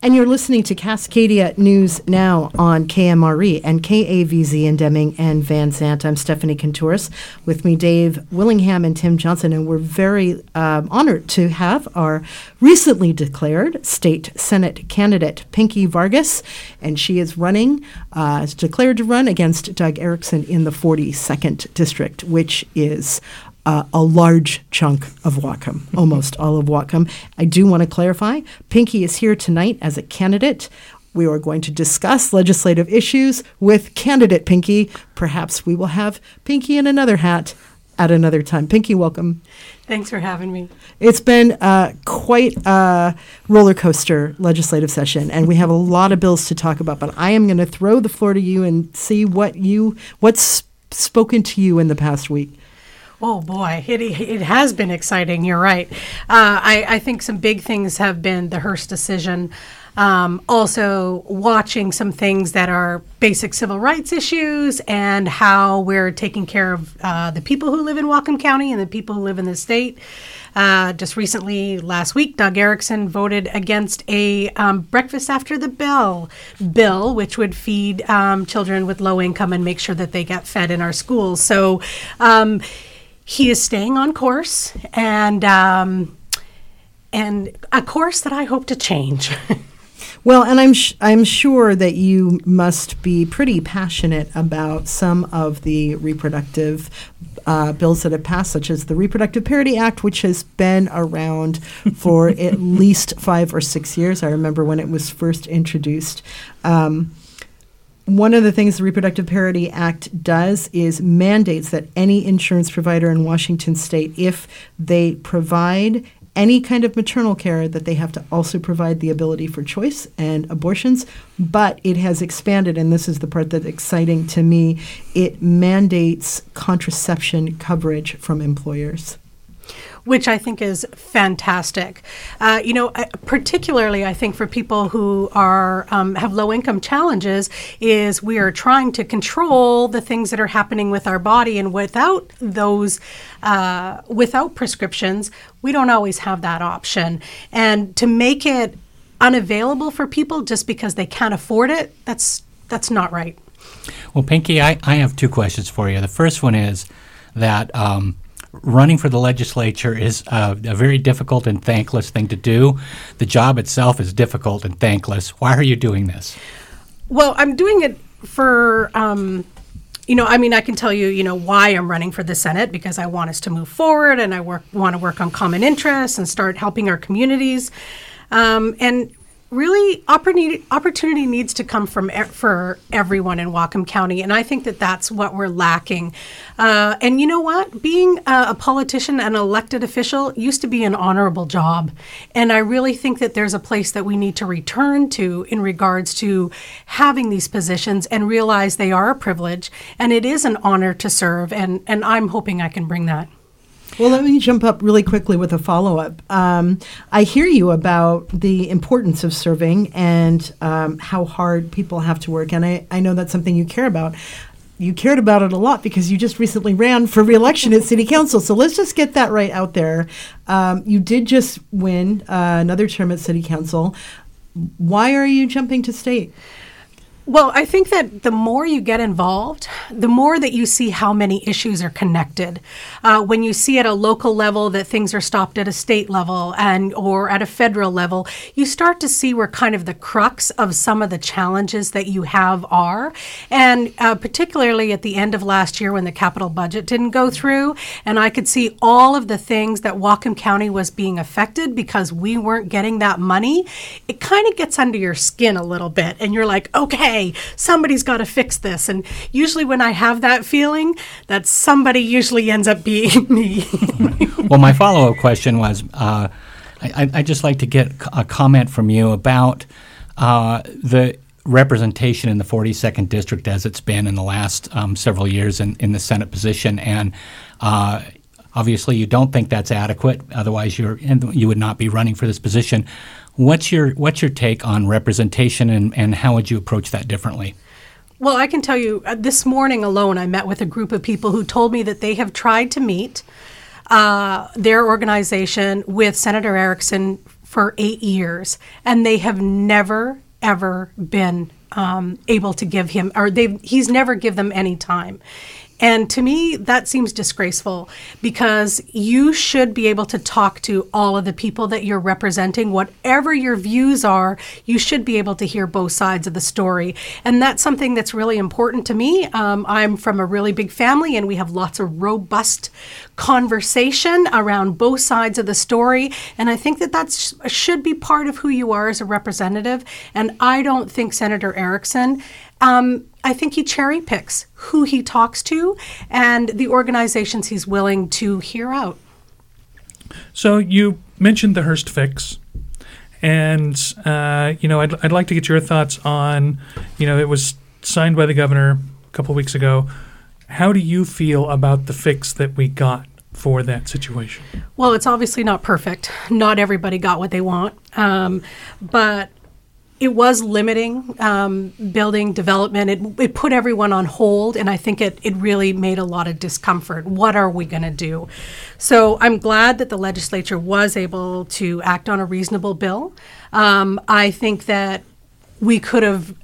And you're listening to Cascadia News Now on KMRE and KAVZ in Deming and Van Zandt. I'm Stephanie Kentouris. With me, Dave Willingham and Tim Johnson, and we're very honored to have our recently declared state Senate candidate, Pinky Vargas, and she is is declared to run against Doug Erickson in the 42nd District, which is a large chunk of Whatcom, almost all of Whatcom. I do want to clarify, Pinky is here tonight as a candidate. We are going to discuss legislative issues with candidate Pinky. Perhaps we will have Pinky in another hat at another time. Pinky, welcome. Thanks for having me. It's been quite a roller coaster legislative session, and we have a lot of bills to talk about, but I am going to throw the floor to you and see what's spoken to you in the past week. Oh boy, it has been exciting. You're right. I think some big things have been the Hearst decision. Also watching some things that are basic civil rights issues and how we're taking care of the people who live in Whatcom County and the people who live in the state. Just recently, last week, Doug Erickson voted against a breakfast after the bell bill, which would feed children with low income and make sure that they get fed in our schools. So he is staying on course, and a course that I hope to change. Well, and I'm sure that you must be pretty passionate about some of the reproductive bills that have passed, such as the Reproductive Parity Act, which has been around for at least 5 or 6 years. I remember when it was first introduced. One of the things the Reproductive Parity Act does is mandates that any insurance provider in Washington state, if they provide any kind of maternal care, that they have to also provide the ability for choice and abortions. But it has expanded, and this is the part that's exciting to me, it mandates contraception coverage from employers, which I think is fantastic. Particularly I think for people who are have low-income challenges, is we are trying to control the things that are happening with our body, and without those, without prescriptions, we don't always have that option. And to make it unavailable for people just because they can't afford it, that's not right. Well, Pinky, I have 2 questions for you. The first one is that running for the legislature is a very difficult and thankless thing to do. The job itself is difficult and thankless. Why are you doing this? Well, I'm doing it for, I can tell you, why I'm running for the Senate, because I want us to move forward, and I want to work on common interests and start helping our communities. And really, opportunity needs to come for everyone in Whatcom County, and I think that that's what we're lacking. And you know what? Being a politician, an elected official, used to be an honorable job, and I really think that there's a place that we need to return to in regards to having these positions and realize they are a privilege, and it is an honor to serve, and I'm hoping I can bring that. Well, let me jump up really quickly with a follow-up. I hear you about the importance of serving and how hard people have to work, and I know that's something you care about. You cared about it a lot because you just recently ran for re-election at City Council, so let's just get that right out there. You did just win another term at City Council. Why are you jumping to state? Well, I think that the more you get involved, the more that you see how many issues are connected. When you see at a local level that things are stopped at a state level or at a federal level, you start to see where kind of the crux of some of the challenges that you have are. And particularly at the end of last year when the capital budget didn't go through, and I could see all of the things that Whatcom County was being affected because we weren't getting that money, it kind of gets under your skin a little bit. And you're like, okay, somebody's got to fix this. And usually when I have that feeling, that somebody usually ends up being me. Well, my follow-up question was, I'd just like to get a comment from you about the representation in the 42nd District as it's been in the last several years in the Senate position. And obviously you don't think that's adequate, otherwise you would not be running for this position. What's your take on representation, and how would you approach that differently? Well, I can tell you, this morning alone, I met with a group of people who told me that they have tried to meet their organization with Senator Erickson for 8 years, and they have never, ever been able to give him, or he's never give them any time. And to me, that seems disgraceful, because you should be able to talk to all of the people that you're representing. Whatever your views are, you should be able to hear both sides of the story. And that's something that's really important to me. I'm from a really big family, and we have lots of robust conversation around both sides of the story. And I think that should be part of who you are as a representative. And I don't think Senator Erickson, I think he cherry picks who he talks to and the organizations he's willing to hear out. So you mentioned the Hearst fix, and I'd like to get your thoughts on, it was signed by the governor a couple of weeks ago. How do you feel about the fix that we got for that situation? Well, it's obviously not perfect. Not everybody got what they want, but it was limiting building development. It put everyone on hold, and I think it really made a lot of discomfort. What are we going to do? So I'm glad that the legislature was able to act on a reasonable bill. I think that we could have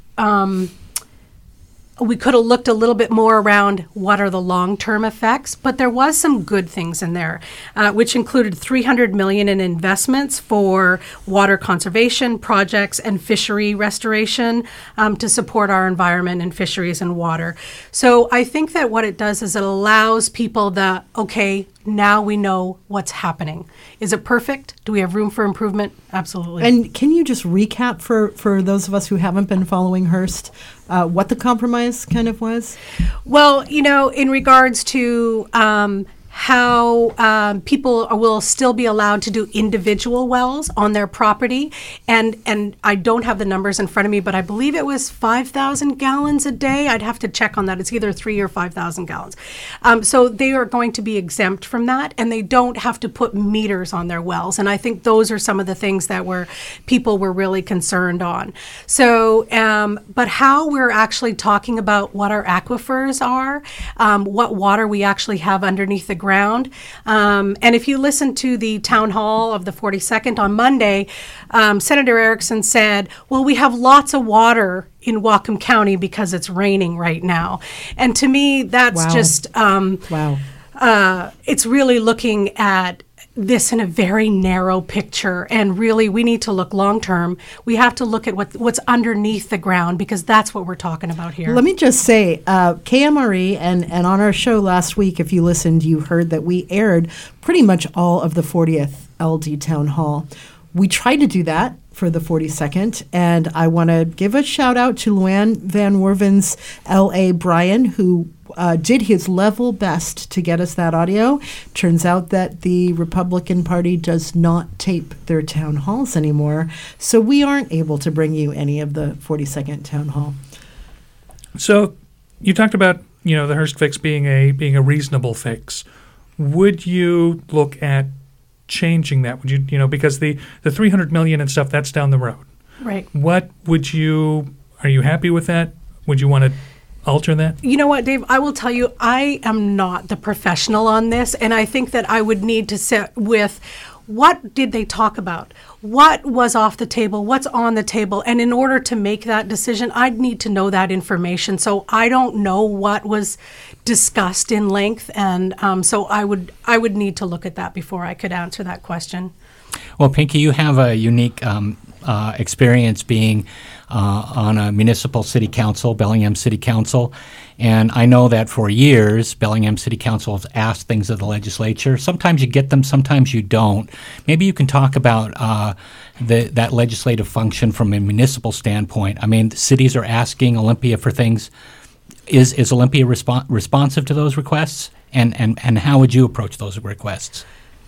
looked a little bit more around what are the long-term effects, but there was some good things in there, which included $300 million in investments for water conservation projects and fishery restoration to support our environment and fisheries and water. So I think that what it does is it allows people now we know what's happening. Is it perfect? Do we have room for improvement? Absolutely. And can you just recap for those of us who haven't been following Hearst, what the compromise kind of was? Well, in regards to how people will still be allowed to do individual wells on their property. And I don't have the numbers in front of me, but I believe it was 5,000 gallons a day. I'd have to check on that. It's either 3,000 or 5,000 gallons. So they are going to be exempt from that, and they don't have to put meters on their wells. And I think those are some of the things that people were really concerned on. So, but how we're actually talking about what our aquifers are, what water we actually have underneath the ground. And if you listen to the town hall of the 42nd on Monday, Senator Erickson said, well, we have lots of water in Whatcom County because it's raining right now. And to me, that's just, it's really looking at this in a very narrow picture, and really we need to look long term. We have to look at what's underneath the ground, because that's what we're talking about here. Let me just say, KMRE, and on our show last week, if you listened, you heard that we aired pretty much all of the 40th LD Town Hall. We tried to do that for the 42nd, and I want to give a shout out to Luann Van Werven's L.A. Bryan, who did his level best to get us that audio. Turns out that the Republican Party does not tape their town halls anymore, so we aren't able to bring you any of the 42nd Town Hall. So you talked about the Hearst fix being a reasonable fix. Would you look at changing that? Would you because the $300 million and stuff, that's down the road. Right. Are you happy with that? Would you want to alter that? You know what, Dave? I will tell you, I am not the professional on this, and I think that I would need to sit with what did they talk about? What was off the table? What's on the table? And in order to make that decision, I'd need to know that information. So I don't know what was discussed in length, and so I would need to look at that before I could answer that question. Well, Pinky, you have a unique experience being on a municipal city council, Bellingham City Council, and I know that for years, Bellingham City Council has asked things of the legislature. Sometimes you get them, sometimes you don't. Maybe you can talk about that legislative function from a municipal standpoint. I mean, cities are asking Olympia for things. Is Olympia responsive to those requests? And how would you approach those requests?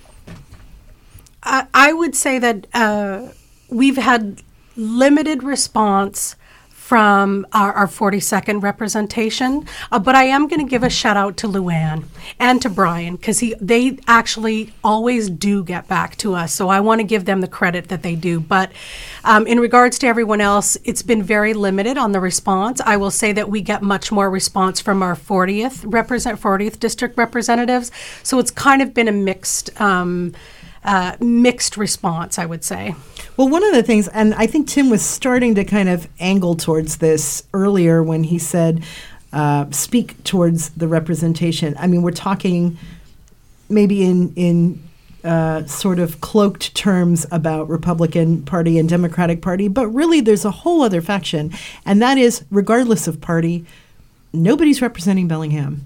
I would say that we've had limited response from our 42nd representation, but I am going to give a shout out to Luann and to Brian, because they actually always do get back to us, so I want to give them the credit that they do. But in regards to everyone else, it's been very limited on the response. I will say that we get much more response from our 40th district representatives, so it's kind of been a mixed mixed response, I would say. Well, one of the things, and I think Tim was starting to kind of angle towards this earlier when he said, speak towards the representation. I mean, we're talking maybe in sort of cloaked terms about Republican Party and Democratic Party, but really there's a whole other faction, and that is, regardless of party, nobody's representing Bellingham.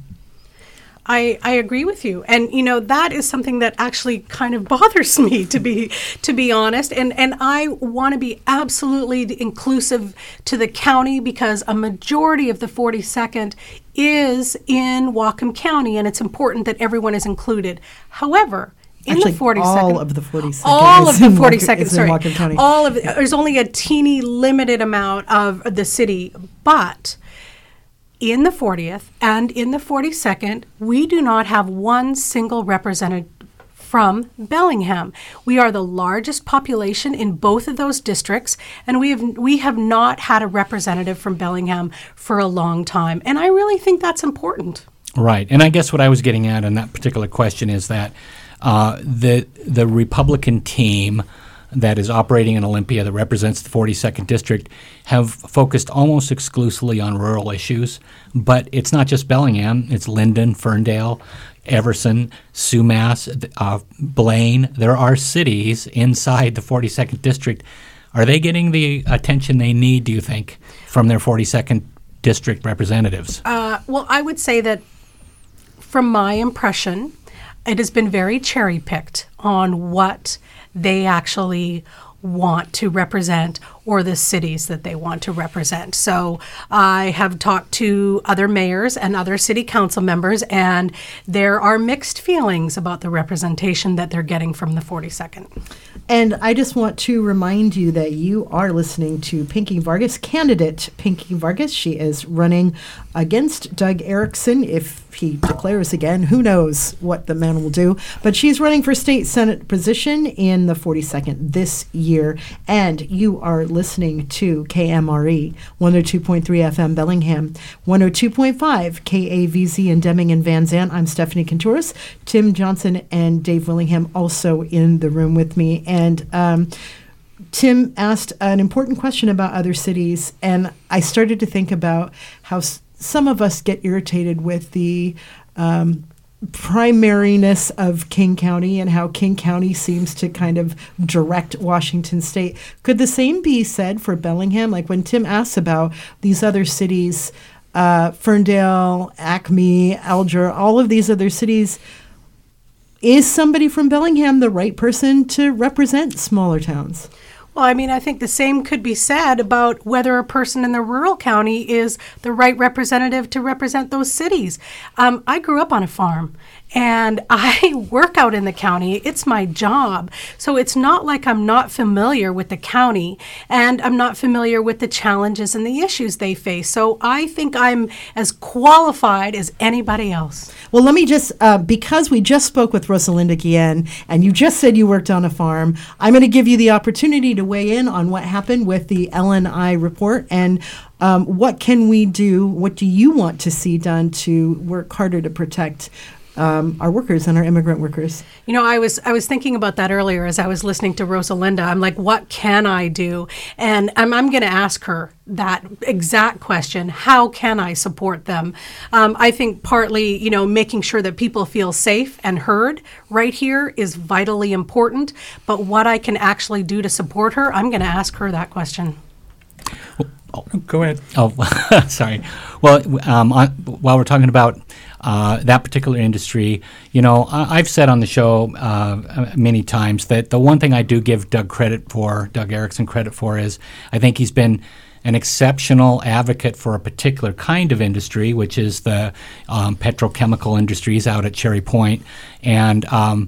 I agree with you, and that is something that actually kind of bothers me, to be honest. And I want to be absolutely inclusive to the county, because a majority of the 42nd is in Whatcom County, and it's important that everyone is included. However, in Actually, the 42nd, all of the 42nd, all of the is in 42nd, sorry, Whatcom County. there's only a teeny limited amount of the city, but in the 40th and in the 42nd, we do not have one single representative from Bellingham. We are the largest population in both of those districts, and we have not had a representative from Bellingham for a long time, and I really think that's important. Right, and I guess what I was getting at in that particular question is that the Republican team that is operating in Olympia that represents the 42nd District have focused almost exclusively on rural issues. But it's not just Bellingham. It's Linden, Ferndale, Everson, Sumas, Blaine. There are cities inside the 42nd District. Are they getting the attention they need, do you think, from their 42nd District representatives? Well, I would say that from my impression, it has been very cherry-picked on what they actually want to represent or the cities that they want to represent. So I have talked to other mayors and other city council members, and there are mixed feelings about the representation that they're getting from the 42nd. And I just want to remind you that you are listening to Pinky Vargas, candidate Pinky Vargas. She is running against Doug Erickson. If he declares again, who knows what the man will do. But she's running for state senate position in the 42nd this year. And you are listening to KMRE, 102.3 FM Bellingham, 102.5 KAVZ in Deming and Van Zandt. I'm Stephanie Contouris. Tim Johnson and Dave Willingham also in the room with me. And Tim asked an important question about other cities, and I started to think about how some of us get irritated with the primariness of King County and how King County seems to kind of direct Washington State. Could the same be said for Bellingham? Like when Tim asks about these other cities, Ferndale, Acme, Alger, all of these other cities, is somebody from Bellingham the right person to represent smaller towns? Well, I mean, I think the same could be said about whether a person in the rural county is the right representative to represent those cities. I grew up on a farm, and I work out in the county. It's my job. So it's not like I'm not familiar with the county, and I'm not familiar with the challenges and the issues they face. So I think I'm as qualified as anybody else. Well, let me just, because we just spoke with Rosalinda Guillen, and you just said you worked on a farm, I'm going to give you the opportunity to weigh in on what happened with the LNI report and what can we do, what do you want to see done to work harder to protect our workers and our immigrant workers? You know, I was thinking about that earlier as I was listening to Rosalinda. I'm like, what can I do? And I'm going to ask her that exact question. How can I support them? I think partly, you know, making sure that people feel safe and heard right here is vitally important. But what I can actually do to support her, I'm going to ask her that question. Go ahead. Oh, sorry. Well, while we're talking about that particular industry, you know, I've said on the show many times that the one thing I do give Doug Erickson credit for is I think he's been an exceptional advocate for a particular kind of industry, which is the petrochemical industries out at Cherry Point. And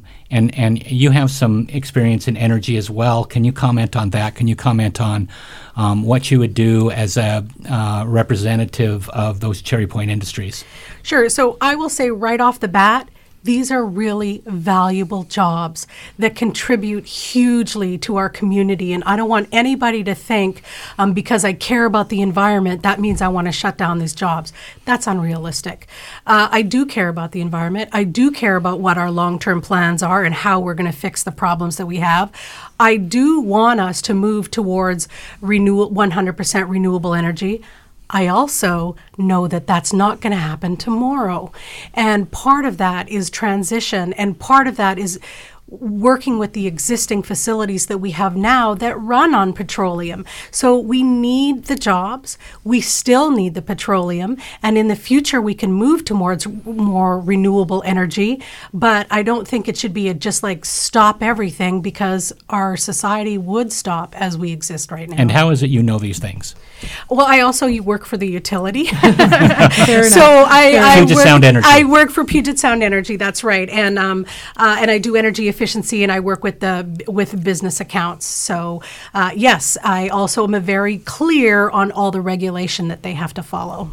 you have some experience in energy as well. Can you comment on that? Can you comment on what you would do as a representative of those Cherry Point industries? Sure. So I will say right off the bat, these are really valuable jobs that contribute hugely to our community. And I don't want anybody to think because I care about the environment, that means I want to shut down these jobs. That's unrealistic. I do care about the environment. I do care about what our long-term plans are and how we're going to fix the problems that we have. I do want us to move towards 100% renewable energy. I also know that that's not going to happen tomorrow. And part of that is transition, and part of that is working with the existing facilities that we have now that run on petroleum. So we need the jobs, we still need the petroleum, and in the future we can move towards more renewable energy, but I don't think it should be just like stop everything, because our society would stop as we exist right now. And how is it you know these things? Well, you work for the utility. Fair enough. So Puget Sound Energy. I work for Puget Sound Energy. That's right, and I do energy efficiency, and I work with business accounts. So yes, I also am very clear on all the regulation that they have to follow.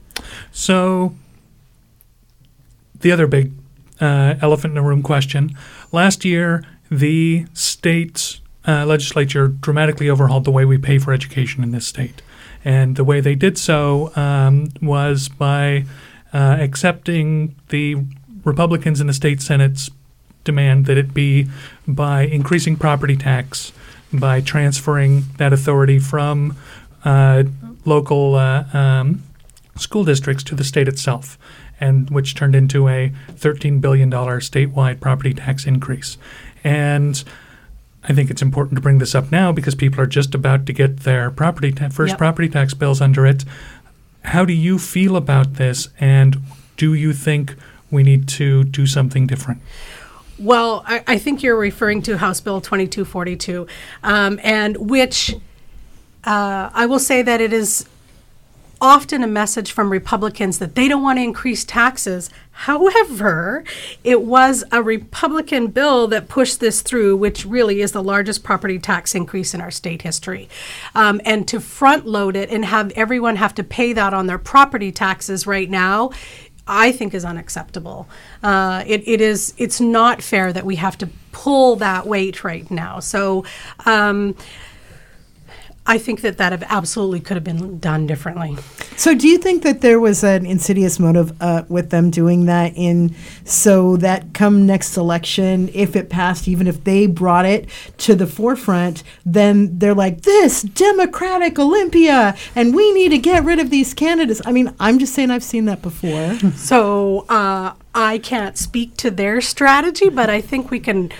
So the other big elephant in the room question: last year, the state's legislature dramatically overhauled the way we pay for education in this state. And the way they did so was by accepting the Republicans in the state Senate's demand that it be by increasing property tax, by transferring that authority from local school districts to the state itself, and which turned into a $13 billion statewide property tax increase. And I think it's important to bring this up now because people are just about to get their property tax bills under it. How do you feel about this, and do you think we need to do something different? Well, I think you're referring to House Bill 2242, and which I will say that it is often a message from Republicans that they don't want to increase taxes. However, it was a Republican bill that pushed this through, which really is the largest property tax increase in our state history. And to front load it and have everyone have to pay that on their property taxes right now, I think is unacceptable. It's not fair that we have to pull that weight right now. So I think that absolutely could have been done differently. So do you think that there was an insidious motive with them doing that so that come next election, if it passed, even if they brought it to the forefront, then they're like, this Democratic Olympia, and we need to get rid of these candidates? I mean, I'm just saying I've seen that before. So I can't speak to their strategy, but I think we can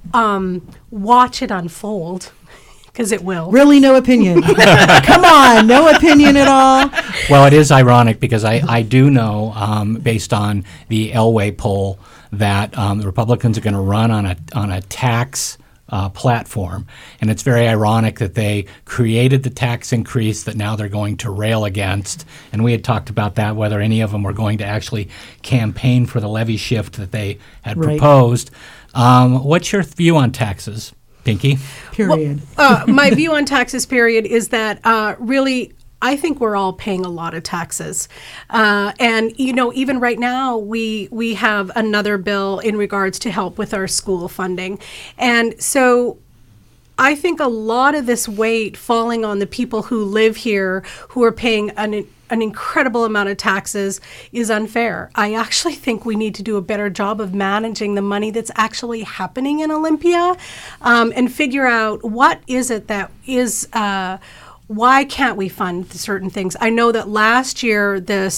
watch it unfold. Because it will. Really, no opinion? Come on, no opinion at all? Well, it is ironic because I do know, based on the Elway poll, that the Republicans are going to run on a tax platform. And it's very ironic that they created the tax increase that now they're going to rail against. And we had talked about that, whether any of them were going to actually campaign for the levy shift that they had proposed. What's your view on taxes, Pinky? Period. Well, my view on taxes, period, is that really I think we're all paying a lot of taxes. And, even right now, we have another bill in regards to help with our school funding. And so I think a lot of this weight falling on the people who live here, who are paying an incredible amount of taxes, is unfair. I actually think we need to do a better job of managing the money that's actually happening in Olympia, and figure out what is it that is why can't we fund certain things? I know that last year the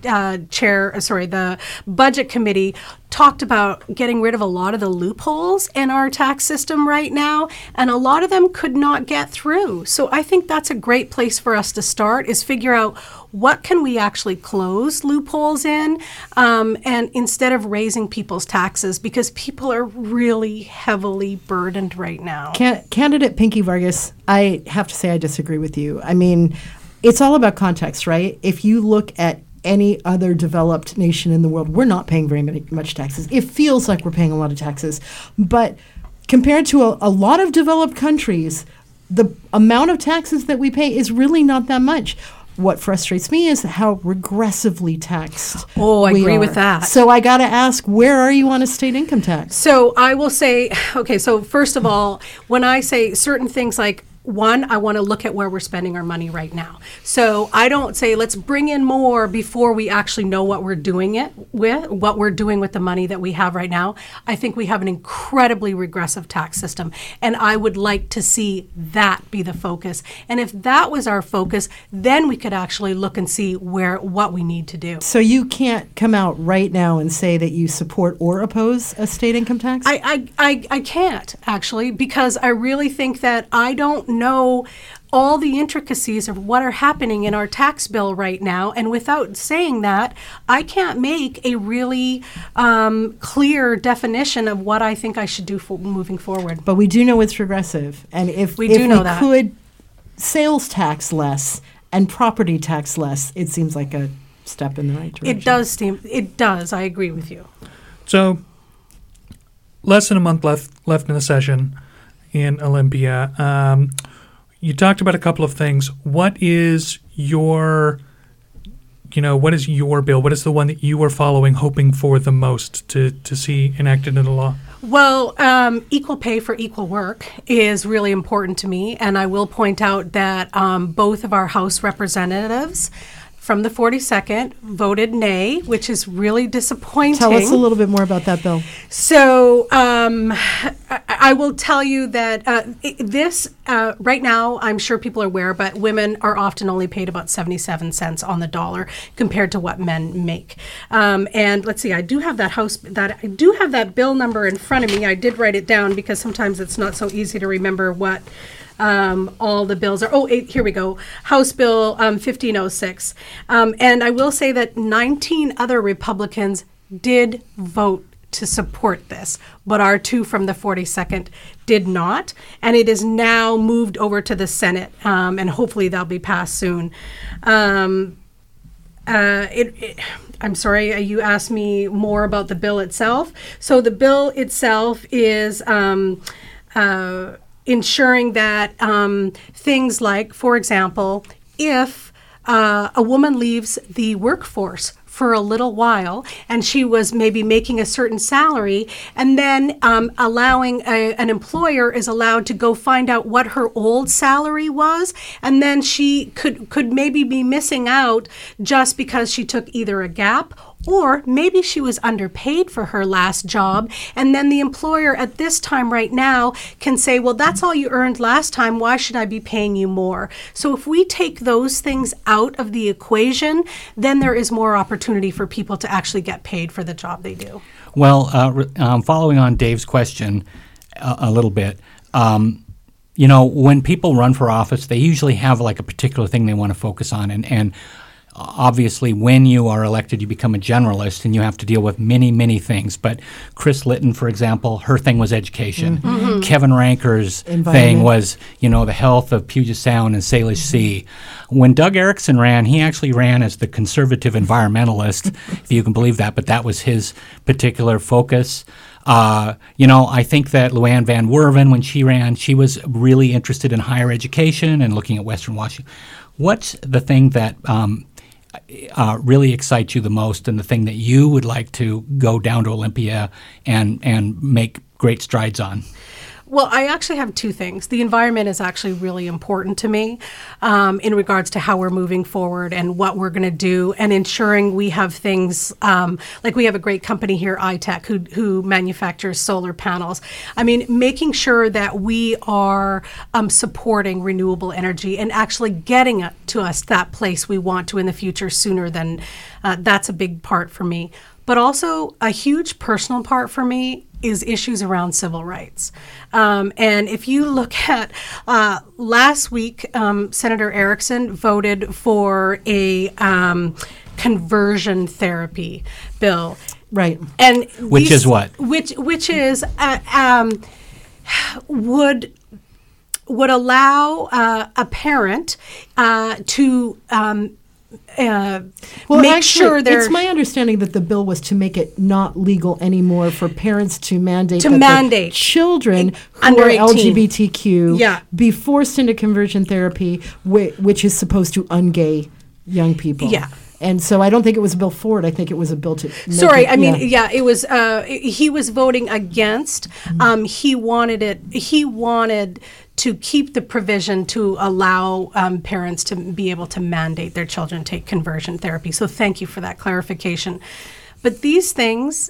the budget committee talked about getting rid of a lot of the loopholes in our tax system right now, and a lot of them could not get through. So I think that's a great place for us to start, is figure out what can we actually close loopholes in, and instead of raising people's taxes, because people are really heavily burdened right now. Candidate Pinky Vargas, I have to say I disagree with you. I mean, it's all about context, right? If you look at any other developed nation in the world, we're not paying very much taxes. It feels like we're paying a lot of taxes. But compared to a lot of developed countries, the amount of taxes that we pay is really not that much. what frustrates me is how regressively taxed. Oh, I we agree are. with that. So I got to ask, where are you on a state income tax? So I will say, okay, so first of all, when I say certain things like, one, I want to look at where we're spending our money right now. So I don't say let's bring in more before we actually know what we're doing with the money that we have right now. I think we have an incredibly regressive tax system, and I would like to see that be the focus. And if that was our focus, then we could actually look and see what we need to do. So you can't come out right now and say that you support or oppose a state income tax? I can't, actually, because I really think that I don't know all the intricacies of what are happening in our tax bill right now. And without saying that, I can't make a really clear definition of what I think I should do for moving forward. But we do know it's regressive. And if We we do know that. could sales tax less and property tax less, it seems like a step in the right direction. It does. I agree with you. So, less than a month left in the session in Olympia. You talked about a couple of things. What is your bill? What is the one that you are following, hoping for the most to see enacted into law? Well, equal pay for equal work is really important to me, and I will point out that both of our House representatives from the 42nd voted nay, which is really disappointing. Tell us a little bit more about that bill. So I will tell you that this, right now, I'm sure people are aware, but women are often only paid about 77 cents on the dollar compared to what men make. And let's see, I do have that bill number in front of me. I did write it down because sometimes it's not so easy to remember what all the bills are. Here we go. House Bill 1506. And I will say that 19 other Republicans did vote to support this, but our two from the 42nd did not. And it is now moved over to the Senate, and hopefully that'll be passed soon. I'm sorry, you asked me more about the bill itself. So the bill itself is ensuring that things like, for example, if a woman leaves the workforce for a little while and she was maybe making a certain salary, and then allowing an employer is allowed to go find out what her old salary was, and then she could maybe be missing out just because she took either a gap or maybe she was underpaid for her last job, and then the employer at this time right now can say, well, that's all you earned last time, why should I be paying you more? So if we take those things out of the equation, then there is more opportunity for people to actually get paid for the job they do. Well, following on Dave's question a little bit, when people run for office, they usually have like a particular thing they want to focus on, and obviously, when you are elected, you become a generalist and you have to deal with many, many things. But Chris Litton, for example, her thing was education. Mm-hmm. Kevin Ranker's thing was, the health of Puget Sound and Salish Sea. When Doug Erickson ran, he actually ran as the conservative environmentalist, if you can believe that, but that was his particular focus. I think that Luann Van Werven, when she ran, she was really interested in higher education and looking at Western Washington. What's the thing that really excites you the most, and the thing that you would like to go down to Olympia and make great strides on? Well, I actually have two things. The environment is actually really important to me in regards to how we're moving forward and what we're going to do, and ensuring we have things like we have a great company here, iTech, who manufactures solar panels. I mean, making sure that we are supporting renewable energy and actually getting it to us that place we want to in the future sooner than that's a big part for me. But also a huge personal part for me is issues around civil rights. And if you look at last week, Senator Erickson voted for a conversion therapy bill. Right. And which is what? Which is would allow a parent to make sure they're... It's my understanding that the bill was to make it not legal anymore for parents to mandate that children who under are 18. LGBTQ be forced into conversion therapy, which is supposed to ungay young people. Yeah. And so I don't think it was a bill for it. I think it was a bill to. It was. He was voting against. He wanted to keep the provision to allow parents to be able to mandate their children take conversion therapy. So thank you for that clarification. But these things,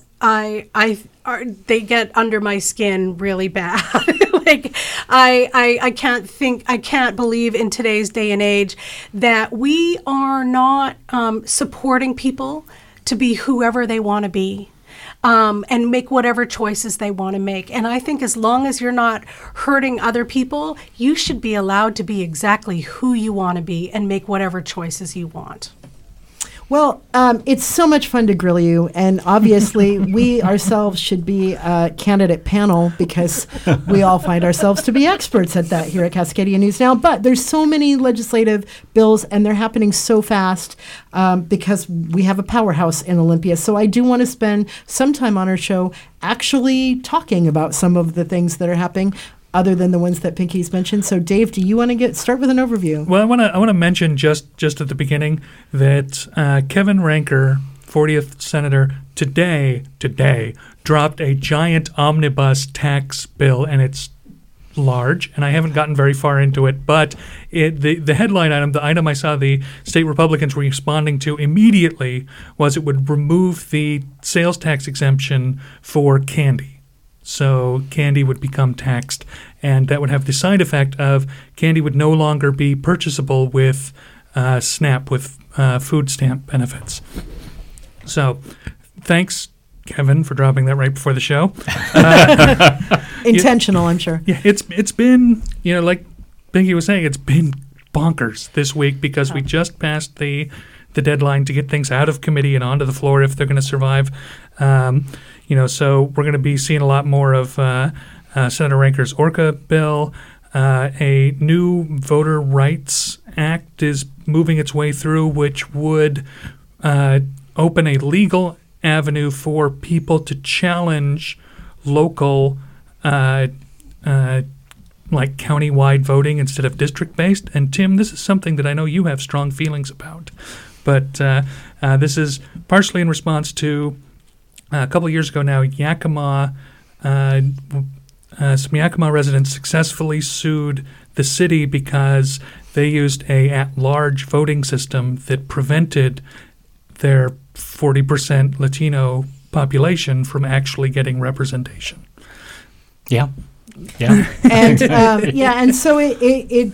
they get under my skin really bad. Like I can't believe in today's day and age that we are not supporting people to be whoever they want to be. And make whatever choices they want to make. And I think as long as you're not hurting other people, you should be allowed to be exactly who you want to be and make whatever choices you want. Well, it's so much fun to grill you, and obviously we ourselves should be a candidate panel because we all find ourselves to be experts at that here at Cascadia News Now. But there's so many legislative bills, and they're happening so fast because we have a powerhouse in Olympia. So I do want to spend some time on our show actually talking about some of the things that are happening, other than the ones that Pinky's mentioned. So, Dave, do you want to start with an overview? Well, I want to mention just at the beginning that Kevin Ranker, 40th Senator, today dropped a giant omnibus tax bill, and it's large, and I haven't gotten very far into it, but the headline item, the item I saw the state Republicans responding to immediately was it would remove the sales tax exemption for candy. So candy would become taxed, and that would have the side effect of candy would no longer be purchasable with SNAP, with food stamp benefits. So thanks, Kevin, for dropping that right before the show. Intentional, I'm sure. Yeah, it's been, like Pinky was saying, it's been bonkers this week because we just passed the deadline to get things out of committee and onto the floor if they're going to survive. So we're going to be seeing a lot more of Senator Ranker's ORCA bill. A new Voter Rights Act is moving its way through, which would open a legal avenue for people to challenge local, like county-wide voting instead of district-based. And Tim, this is something that I know you have strong feelings about. But this is partially in response to a couple of years ago now, Yakima, some Yakima residents successfully sued the city because they used a at-large voting system that prevented their 40% Latino population from actually getting representation. Yeah. And so it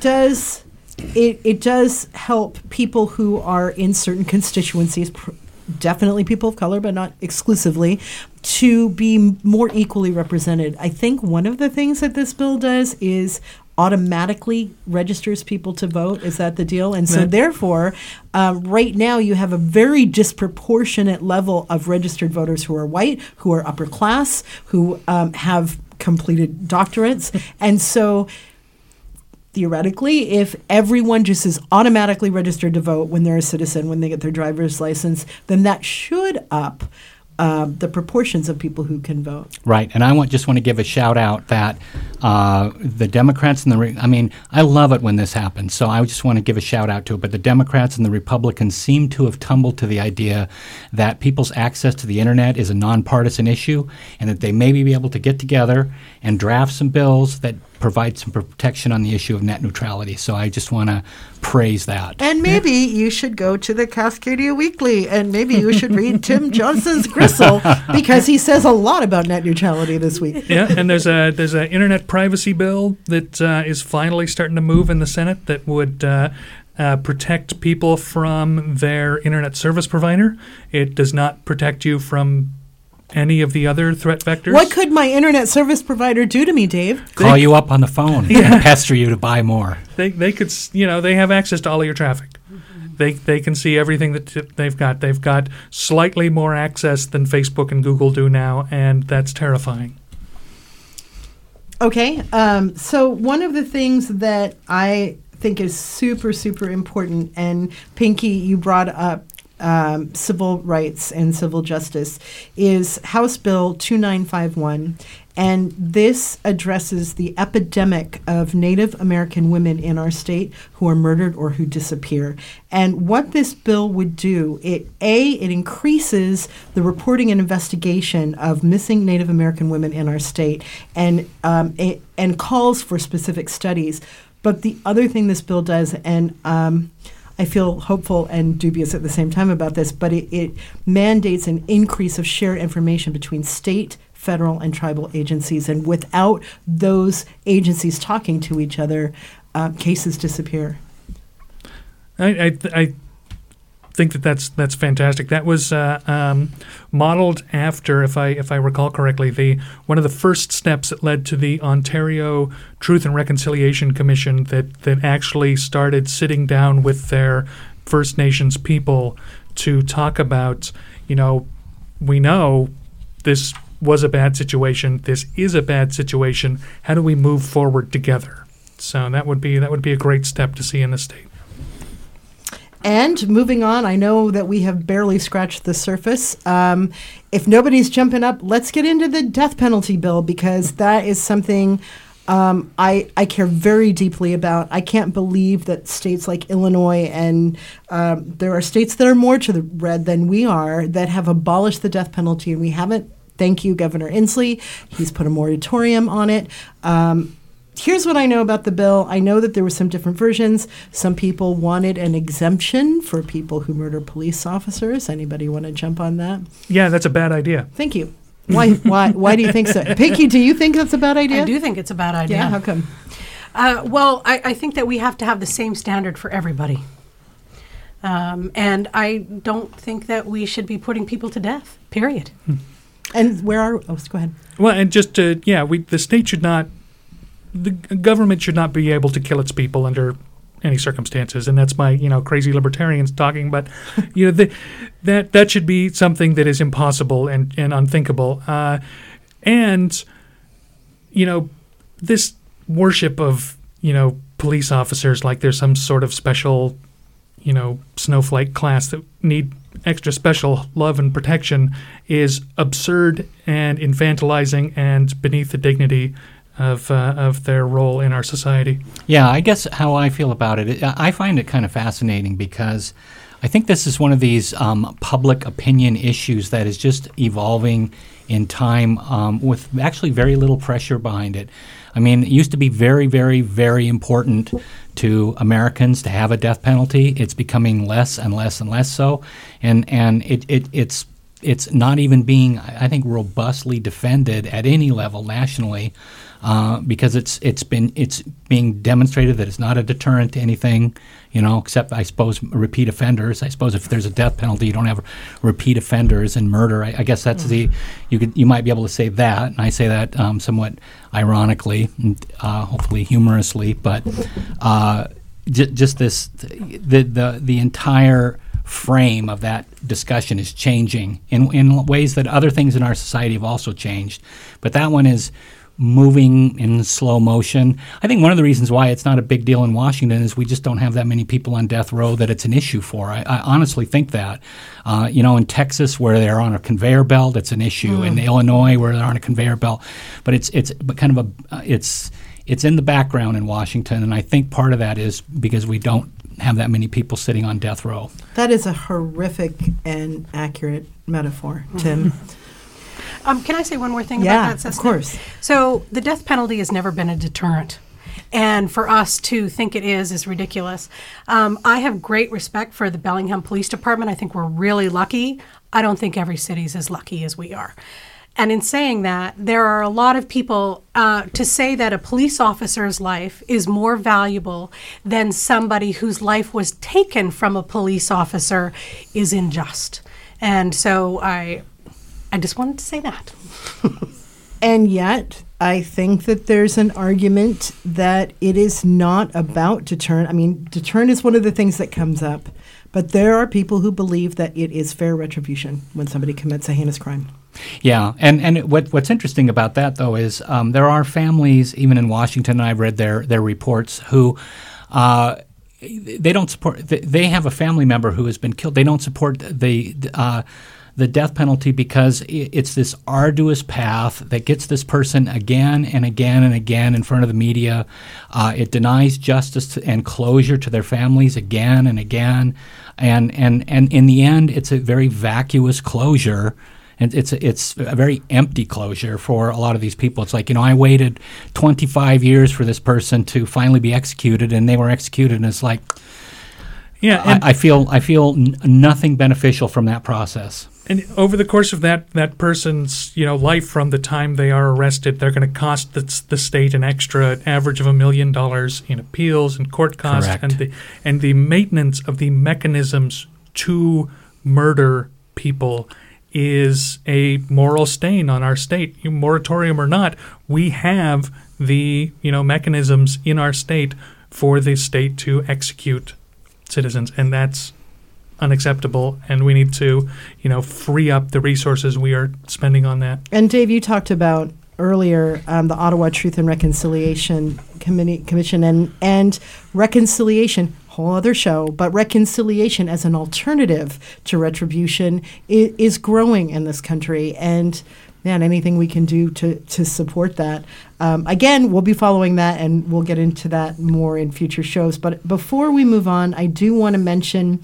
does help people who are in certain constituencies, definitely people of color, but not exclusively, to be more equally represented. I think one of the things that this bill does is automatically registers people to vote. Is that the deal? And so therefore, right now you have a very disproportionate level of registered voters who are white, who are upper class, who have completed doctorates. And so theoretically, if everyone just is automatically registered to vote when they're a citizen, when they get their driver's license, then that should up the proportions of people who can vote. Right, and I just want to give a shout out that the Democrats and I love it when this happens, so I just want to give a shout out to it, but the Democrats and the Republicans seem to have tumbled to the idea that people's access to the internet is a nonpartisan issue and that they may be able to get together and draft some bills that provide some protection on the issue of net neutrality. So I just want to praise that. And maybe you should go to the Cascadia Weekly, and maybe you should read Tim Johnson's Gristle, because he says a lot about net neutrality this week. Yeah, and there's a internet privacy bill that is finally starting to move in the Senate that would protect people from their internet service provider. It does not protect you from any of the other threat vectors. What could my internet service provider do to me, Dave? Call you up on the phone and pester you to buy more. They could, they have access to all of your traffic. They can see everything that they've got. They've got slightly more access than Facebook and Google do now, and that's terrifying. Okay, so one of the things that I think is super, super important, and Pinky, you brought up civil rights and civil justice is House Bill 2951. And this addresses the epidemic of Native American women in our state who are murdered or who disappear. And what this bill would do, it increases the reporting and investigation of missing Native American women in our state, and calls for specific studies. But the other thing this bill does, and I feel hopeful and dubious at the same time about this, but it mandates an increase of shared information between state, federal, and tribal agencies. And without those agencies talking to each other, cases disappear. I think that's fantastic. That was modeled after, if I recall correctly, one of the first steps that led to the Ontario Truth and Reconciliation Commission that actually started sitting down with their First Nations people to talk about, we know this was a bad situation. This is a bad situation. How do we move forward together? So that would be a great step to see in the state. And moving on, I know that we have barely scratched the surface. If nobody's jumping up, let's get into the death penalty bill, because that is something I care very deeply about. I can't believe that states like Illinois, and there are states that are more to the red than we are, that have abolished the death penalty, and we haven't. Thank you, Governor Inslee. He's put a moratorium on it. Here's what I know about the bill. I know that there were some different versions. Some people wanted an exemption for people who murder police officers. Anybody want to jump on that? Yeah, that's a bad idea. Thank you. Why do you think so? Pinky, do you think that's a bad idea? I do think it's a bad idea. Yeah, how come? Well, I think that we have to have the same standard for everybody. And I don't think that we should be putting people to death, period. And go ahead. Well, and just the state should not, the government should not be able to kill its people under any circumstances, and that's my crazy libertarians talking. But that should be something that is impossible and unthinkable. And this worship of police officers like there's some sort of special snowflake class that need extra special love and protection is absurd and infantilizing and beneath the dignity of their role in our society. Yeah, I guess how I feel about it, I find it kind of fascinating because I think this is one of these public opinion issues that is just evolving in time with actually very little pressure behind it. I mean, it used to be very, very, very important to Americans to have a death penalty. It's becoming less and less and less so, and it's not even being, I think, robustly defended at any level nationally, because it's being demonstrated that it's not a deterrent to anything, except I suppose repeat offenders. I suppose if there's a death penalty, you don't have repeat offenders and murder. I guess that's you might be able to say that, and I say that somewhat ironically, hopefully humorously, but just this the entire frame of that discussion is changing in ways that other things in our society have also changed, but that one is moving in slow motion. I think one of the reasons why it's not a big deal in Washington is we just don't have that many people on death row that it's an issue for. I honestly think that. In Texas, where they're on a conveyor belt, it's an issue. In Illinois, where they're on a conveyor belt, but it's in the background in Washington, and I think part of that is because we don't have that many people sitting on death row. That is a horrific and accurate metaphor, Tim. Can I say one more thing about that, Cessna? Of course. So the death penalty has never been a deterrent. And for us to think it is ridiculous. I have great respect for the Bellingham Police Department. I think we're really lucky. I don't think every city is as lucky as we are. And in saying that, there are a lot of people to say that a police officer's life is more valuable than somebody whose life was taken from a police officer is unjust. And so I just wanted to say that. And yet, I think that there's an argument that it is not about deterrent. I mean, deterrent is one of the things that comes up, but there are people who believe that it is fair retribution when somebody commits a heinous crime. Yeah, and what's interesting about that, though, is there are families, even in Washington, and I've read their reports, who they don't support. They have a family member who has been killed. They don't support the death penalty because it's this arduous path that gets this person again and again and again in front of the media. It denies justice and closure to their families again and again, and in the end, it's a very vacuous closure. And it's a very empty closure for a lot of these people. It's like, I waited 25 years for this person to finally be executed, and they were executed, and it's like, yeah, I feel nothing beneficial from that process. And over the course of that person's life from the time they are arrested, they're going to cost the state an average of $1 million in appeals and court costs. Correct. and the maintenance of the mechanisms to murder people is a moral stain on our state. Moratorium or not, we have the mechanisms in our state for the state to execute citizens, and that's unacceptable, and we need to free up the resources we are spending on that. And Dave, you talked about earlier the Ottawa Truth and Reconciliation Commission and reconciliation, whole other show, but reconciliation as an alternative to retribution is growing in this country. And man, anything we can do to support that. Again, we'll be following that, and we'll get into that more in future shows. But before we move on, I do want to mention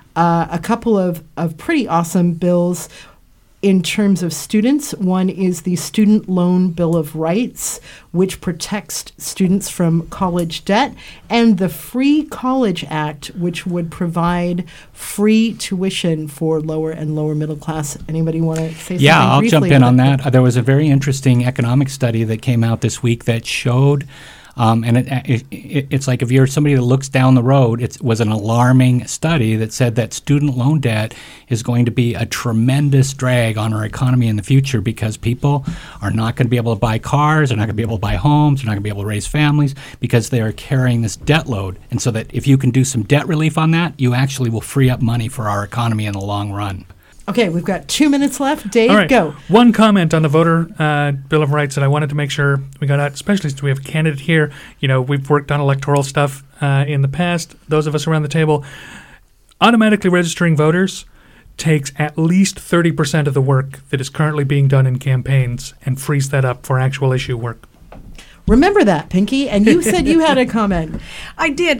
a couple of pretty awesome bills in terms of students. One is the Student Loan Bill of Rights, which protects students from college debt, and the Free College Act, which would provide free tuition for lower and lower middle class. Anybody want to say something? Yeah, I'll jump in about on that. There was a very interesting economic study that came out this week that showed and it's like if you're somebody that looks down the road, it was an alarming study that said that student loan debt is going to be a tremendous drag on our economy in the future because people are not going to be able to buy cars, they're not going to be able to buy homes, they're not going to be able to raise families because they are carrying this debt load. And so that if you can do some debt relief on that, you actually will free up money for our economy in the long run. Okay, we've got 2 minutes left. Dave, all right. Go. One comment on the voter Bill of Rights that I wanted to make sure we got out, especially since we have a candidate here. We've worked on electoral stuff in the past. Those of us around the table, automatically registering voters takes at least 30% of the work that is currently being done in campaigns and frees that up for actual issue work. Remember that, Pinky. And you said you had a comment. I did.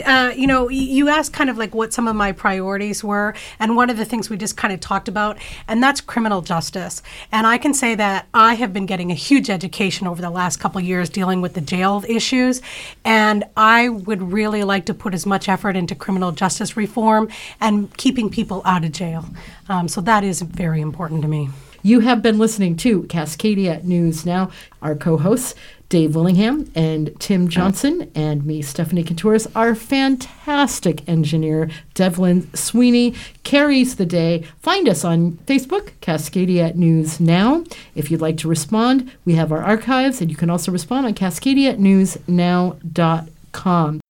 You asked kind of like what some of my priorities were. And one of the things we just kind of talked about, and that's criminal justice. And I can say that I have been getting a huge education over the last couple of years dealing with the jail issues. And I would really like to put as much effort into criminal justice reform and keeping people out of jail. So that is very important to me. You have been listening to Cascadia News Now. Our co-hosts, Dave Willingham and Tim Johnson, and me, Stephanie Contouris. Our fantastic engineer, Devlin Sweeney, carries the day. Find us on Facebook, Cascadia News Now. If you'd like to respond, we have our archives, and you can also respond on CascadiaNewsNow.com.